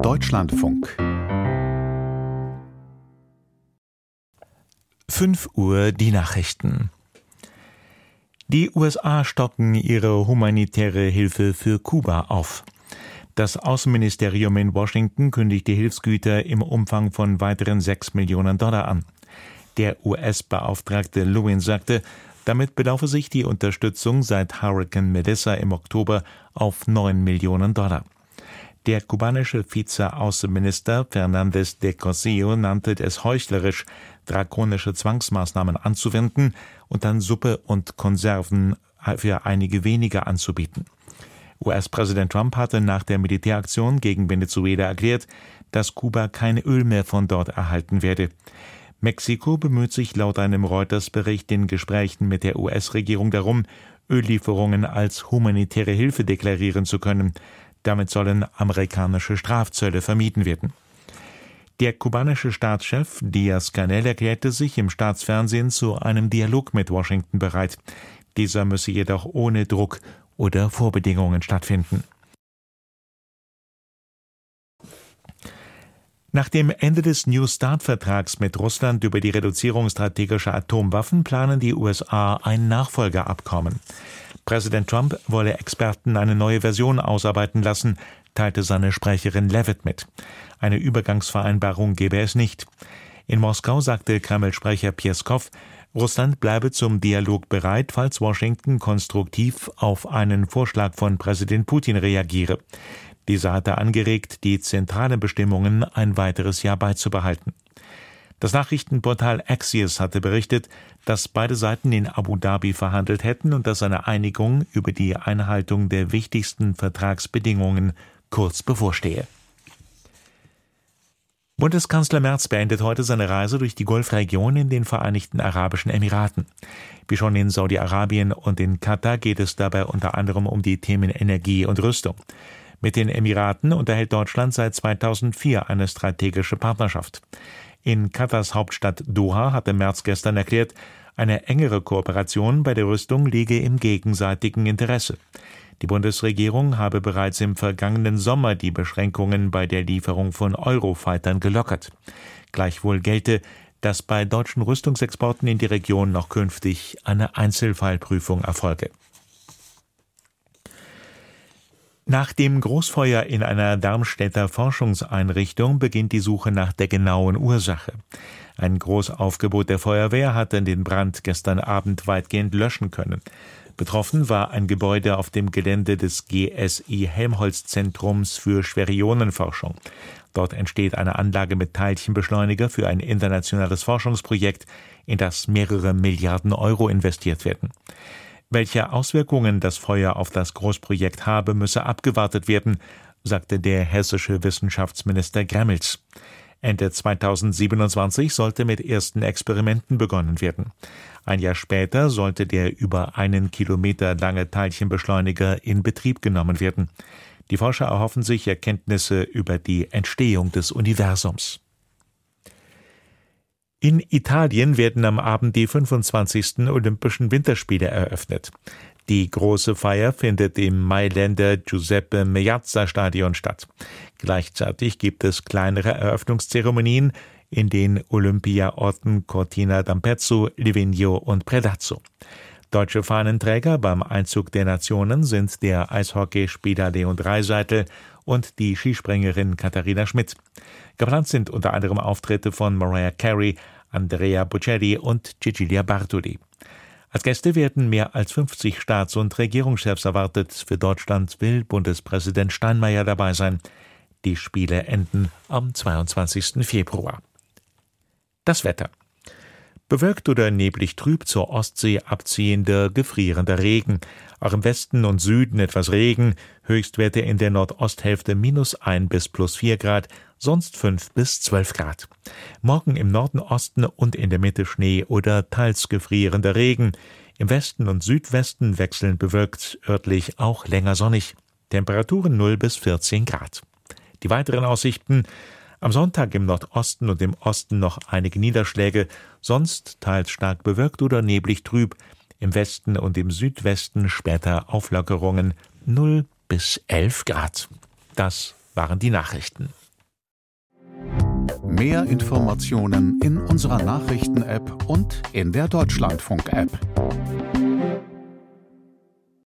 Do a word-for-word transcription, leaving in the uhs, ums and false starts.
Deutschlandfunk. fünf Uhr die Nachrichten. Die U S A stocken ihre humanitäre Hilfe für Kuba auf. Das Außenministerium in Washington kündigte Hilfsgüter im Umfang von weiteren sechs Millionen Dollar an. Der U S-Beauftragte Lewin sagte, damit belaufe sich die Unterstützung seit Hurrikan Melissa im Oktober auf neun Millionen Dollar. Der kubanische Vize-Außenminister Fernández de Cossío nannte es heuchlerisch, drakonische Zwangsmaßnahmen anzuwenden und dann Suppe und Konserven für einige wenige anzubieten. U S-Präsident Trump hatte nach der Militäraktion gegen Venezuela erklärt, dass Kuba kein Öl mehr von dort erhalten werde. Mexiko bemüht sich laut einem Reuters-Bericht in Gesprächen mit der U S-Regierung darum, Öllieferungen als humanitäre Hilfe deklarieren zu können. Damit sollen amerikanische Strafzölle vermieden werden. Der kubanische Staatschef Díaz-Canel erklärte sich im Staatsfernsehen zu einem Dialog mit Washington bereit. Dieser müsse jedoch ohne Druck oder Vorbedingungen stattfinden. Nach dem Ende des New Start-Vertrags mit Russland über die Reduzierung strategischer Atomwaffen planen die U S A ein Nachfolgeabkommen. Präsident Trump wolle Experten eine neue Version ausarbeiten lassen, teilte seine Sprecherin Leavitt mit. Eine Übergangsvereinbarung gebe es nicht. In Moskau sagte Kreml-Sprecher Pjeskow, Russland bleibe zum Dialog bereit, falls Washington konstruktiv auf einen Vorschlag von Präsident Putin reagiere. Dieser hatte angeregt, die zentralen Bestimmungen ein weiteres Jahr beizubehalten. Das Nachrichtenportal Axios hatte berichtet, dass beide Seiten in Abu Dhabi verhandelt hätten und dass eine Einigung über die Einhaltung der wichtigsten Vertragsbedingungen kurz bevorstehe. Bundeskanzler Merz beendet heute seine Reise durch die Golfregion in den Vereinigten Arabischen Emiraten. Wie schon in Saudi-Arabien und in Katar geht es dabei unter anderem um die Themen Energie und Rüstung. Mit den Emiraten unterhält Deutschland seit zweitausendvier eine strategische Partnerschaft. In Katars Hauptstadt Doha hatte Merz gestern erklärt, eine engere Kooperation bei der Rüstung liege im gegenseitigen Interesse. Die Bundesregierung habe bereits im vergangenen Sommer die Beschränkungen bei der Lieferung von Eurofightern gelockert. Gleichwohl gelte, dass bei deutschen Rüstungsexporten in die Region noch künftig eine Einzelfallprüfung erfolge. Nach dem Großfeuer in einer Darmstädter Forschungseinrichtung beginnt die Suche nach der genauen Ursache. Ein Großaufgebot der Feuerwehr hatte den Brand gestern Abend weitgehend löschen können. Betroffen war ein Gebäude auf dem Gelände des G S I Helmholtz-Zentrums für Schwerionenforschung. Dort entsteht eine Anlage mit Teilchenbeschleuniger für ein internationales Forschungsprojekt, in das mehrere Milliarden Euro investiert werden. Welche Auswirkungen das Feuer auf das Großprojekt habe, müsse abgewartet werden, sagte der hessische Wissenschaftsminister Gremmels. Ende zweitausendsiebenundzwanzig sollte mit ersten Experimenten begonnen werden. Ein Jahr später sollte der über einen Kilometer lange Teilchenbeschleuniger in Betrieb genommen werden. Die Forscher erhoffen sich Erkenntnisse über die Entstehung des Universums. In Italien werden am Abend die fünfundzwanzigsten Olympischen Winterspiele eröffnet. Die große Feier findet im Mailänder Giuseppe Meazza Stadion statt. Gleichzeitig gibt es kleinere Eröffnungszeremonien in den Olympiaorten Cortina d'Ampezzo, Livigno und Predazzo. Deutsche Fahnenträger beim Einzug der Nationen sind der Eishockeyspieler Leon Draisaitl und die Skispringerin Katharina Schmidt. Geplant sind unter anderem Auftritte von Mariah Carey, Andrea Bocelli und Cecilia Bartoli. Als Gäste werden mehr als fünfzig Staats- und Regierungschefs erwartet. Für Deutschland will Bundespräsident Steinmeier dabei sein. Die Spiele enden am zweiundzwanzigsten Februar. Das Wetter. Bewölkt oder neblig trüb, zur Ostsee abziehender, gefrierender Regen. Auch im Westen und Süden etwas Regen. Höchstwerte in der Nordosthälfte minus ein bis plus vier Grad, sonst fünf bis zwölf Grad. Morgen im Norden, Osten und in der Mitte Schnee oder teils gefrierender Regen. Im Westen und Südwesten wechselnd bewölkt, örtlich auch länger sonnig. Temperaturen null bis vierzehn Grad. Die weiteren Aussichten: am Sonntag im Nordosten und im Osten noch einige Niederschläge, sonst teils stark bewölkt oder neblig trüb. Im Westen und im Südwesten später Auflockerungen null bis elf Grad. Das waren die Nachrichten. Mehr Informationen in unserer Nachrichten-App und in der Deutschlandfunk-App.